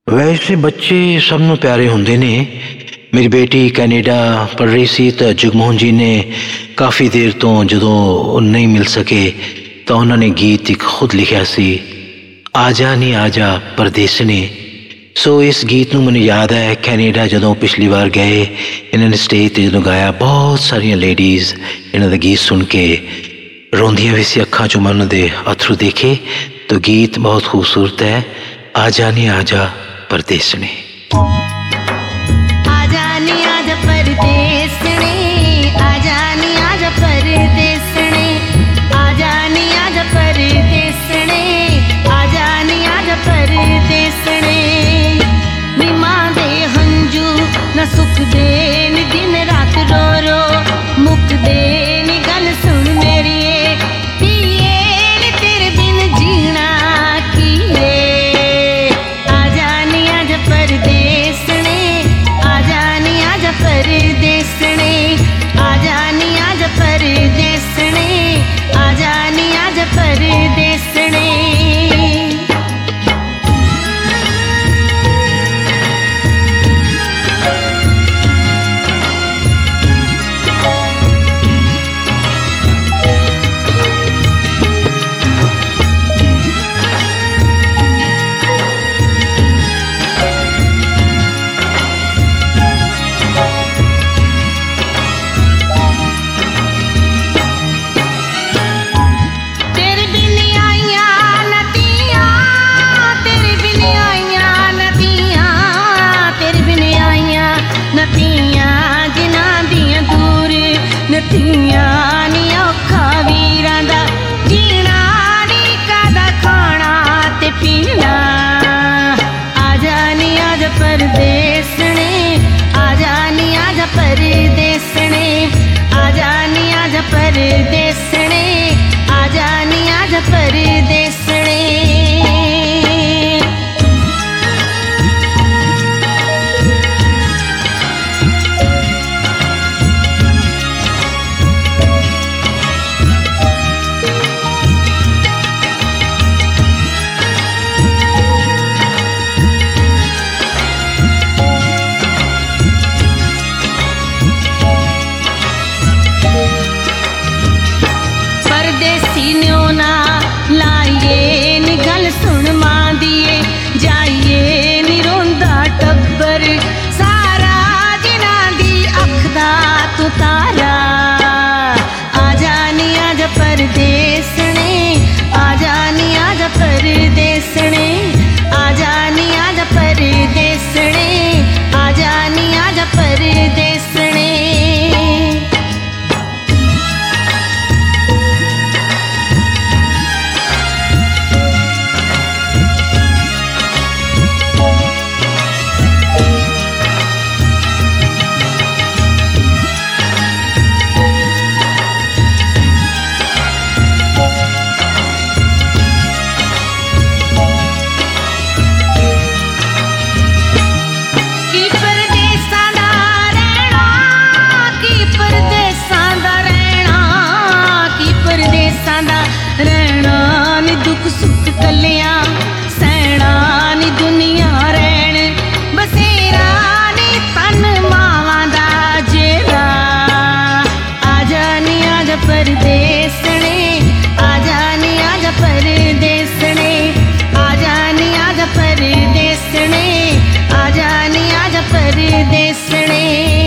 ਵੈਸੇ ਬੱਚੇ ਸਭ ਨੂੰ ਪਿਆਰੇ ਹੁੰਦੇ ਨੇ। ਮੇਰੀ ਬੇਟੀ ਕੈਨੇਡਾ ਪੜ੍ਹ ਰਹੀ ਸੀ ਤਾਂ ਜਗਮੋਹਨ ਜੀ ਨੇ ਕਾਫੀ ਦੇਰ ਤੋਂ ਜਦੋਂ ਉਹ ਨਹੀਂ ਮਿਲ ਸਕੇ ਤਾਂ ਉਹਨਾਂ ਨੇ ਗੀਤ ਇੱਕ ਖੁਦ ਲਿਖਿਆ ਸੀ, ਆ ਜਾ ਨੀ ਆ ਜਾ ਪਰਦੇਸਣੇ। ਸੋ ਇਸ ਗੀਤ ਨੂੰ ਮੈਨੂੰ ਯਾਦ ਹੈ ਕੈਨੇਡਾ ਜਦੋਂ ਪਿਛਲੀ ਵਾਰ ਗਏ ਇਹਨਾਂ ਨੇ ਸਟੇਜ 'ਤੇ ਜਦੋਂ ਗਾਇਆ, ਬਹੁਤ ਸਾਰੀਆਂ ਲੇਡੀਜ਼ ਇਹਨਾਂ ਦਾ ਗੀਤ ਸੁਣ ਕੇ ਰੋਂਦੀਆਂ ਵੀ ਸੀ, ਅੱਖਾਂ 'ਚੋਂ ਮੈਂ ਉਹਨਾਂ ਦੇ ਅਥਰੂ ਦੇਖੇ। ਤਾਂ ਗੀਤ ਬਹੁਤ ਖੂਬਸੂਰਤ ਹੈ, ਆ ਜਾ ਨੀ ਆ ਜਾ ਪਰਦੇਸਣੇ। आजा नी आजा परदेसणे, आजा नी आजा परदेसणे, आजा नी आजा परदेसणे, आजा नी आजा परदेसणे। नी मां दे हंजू ना सुख दे नी दिन रात रो रो मुकदे नी गल सुन मेरिए पिए नी तेरे बिन जीना किए। आजा नी आजा परदेसणे, आजा नी आजा परदेसणे, आजा नी आजा परदेसणे, आजा नी आजा परदेसणे। तेरे बिन आईयां नदियां, तेरे बिन आईयां नदियां, तेरे बिन आईयां नदियां, जिन्हां दियां दूर नदियां नी औखा वीरां दा जीना नी कादा खाना ते पीना। आजा नी आजा परदेसणे, आजा नी आजा परदेसणे, आजा नी आजा परदेसणे, आजा नी आजा परदेसणे। परदेसी न्यो ना लाइए नी गल सुन मां दिए जाइए नी रोंदा टब्बर सारा जिन्हां दी अख दा तू तारा। आजा नी आजा परदेसणे, आजा नी आजा परदेसणे, आजा नी आजा परदेसणे, आजा नी आजा परदेसणे। की परदेसां दा रहना, की परदेसां दा रहना, की परदेसां दा रहना नी दुख सुख कलियां सहना नी दुनिया रहन बसेरा नी तन मावां दा जेरा। आजा नी आजा परदेसणे, आजा नी आजा परदेसणे, आजा नी आजा परदेसणे, आजा नी आजा परदेसणे।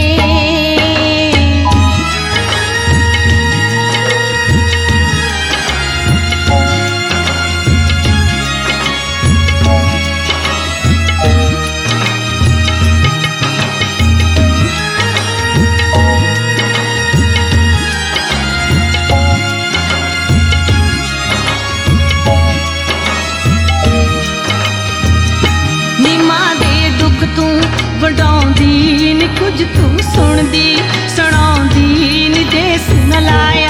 नी मां दे दुख तू वडाउंदी नी कुछ तू सुनदी सुणाउंदी नी देस न लाए।